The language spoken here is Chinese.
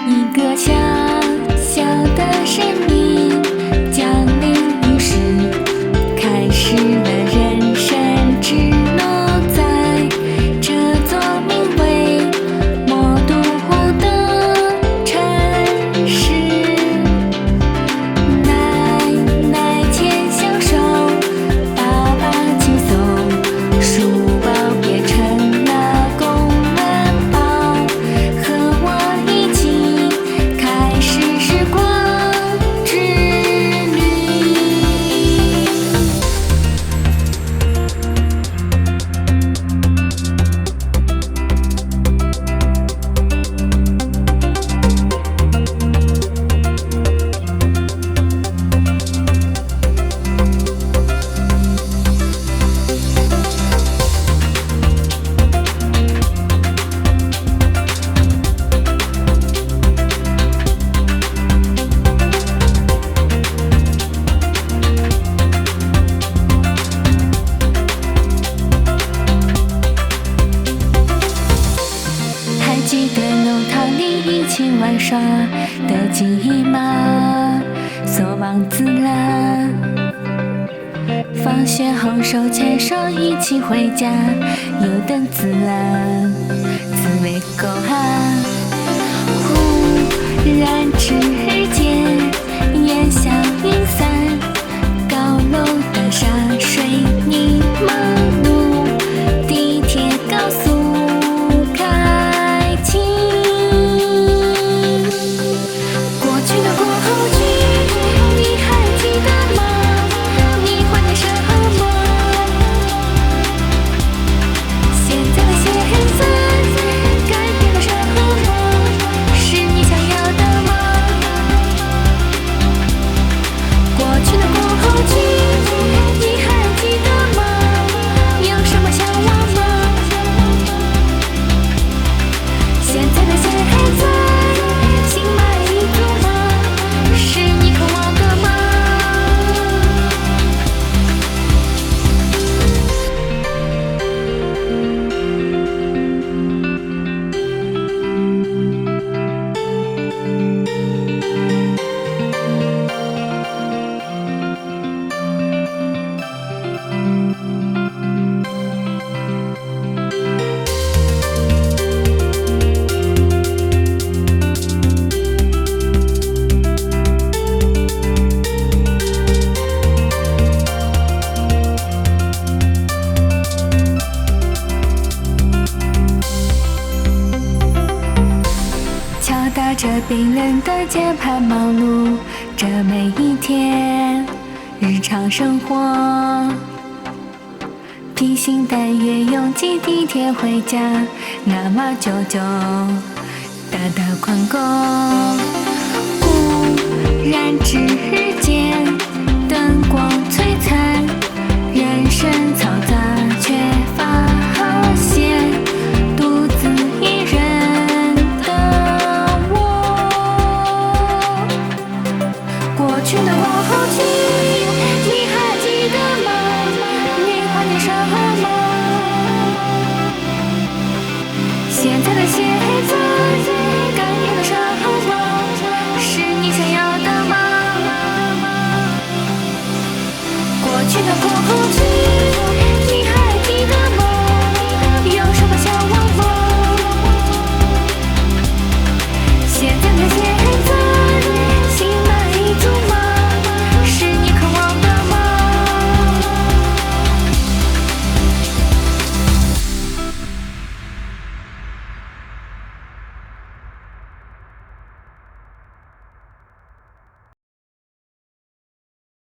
一个小小的生命降临于世，开始了人生之路，在这座名为魔都的城市。奶奶牵小手，爸爸轻松，书包变成了公文包，和我一起开始时光之旅。还记得弄堂里一起玩耍的记忆吗？说忘记了。放学后手牵手一起回家，又等子了，滋味够啊！忽然之间，烟消云散，高楼大厦，水泥马路，地铁高速开启。过去的过后去，你还记得吗？你怀念什么？现在的现在改变了什么？是你想要的吗？过去的过后去，你还记得吗？有什么向往吗？现在的现在，心满意足吗？是你渴望的吗？敲打着冰冷的键盘，忙碌着每一天日常生活。披星戴月拥挤地铁回家，那么久久，大大宽阔。忽然之间，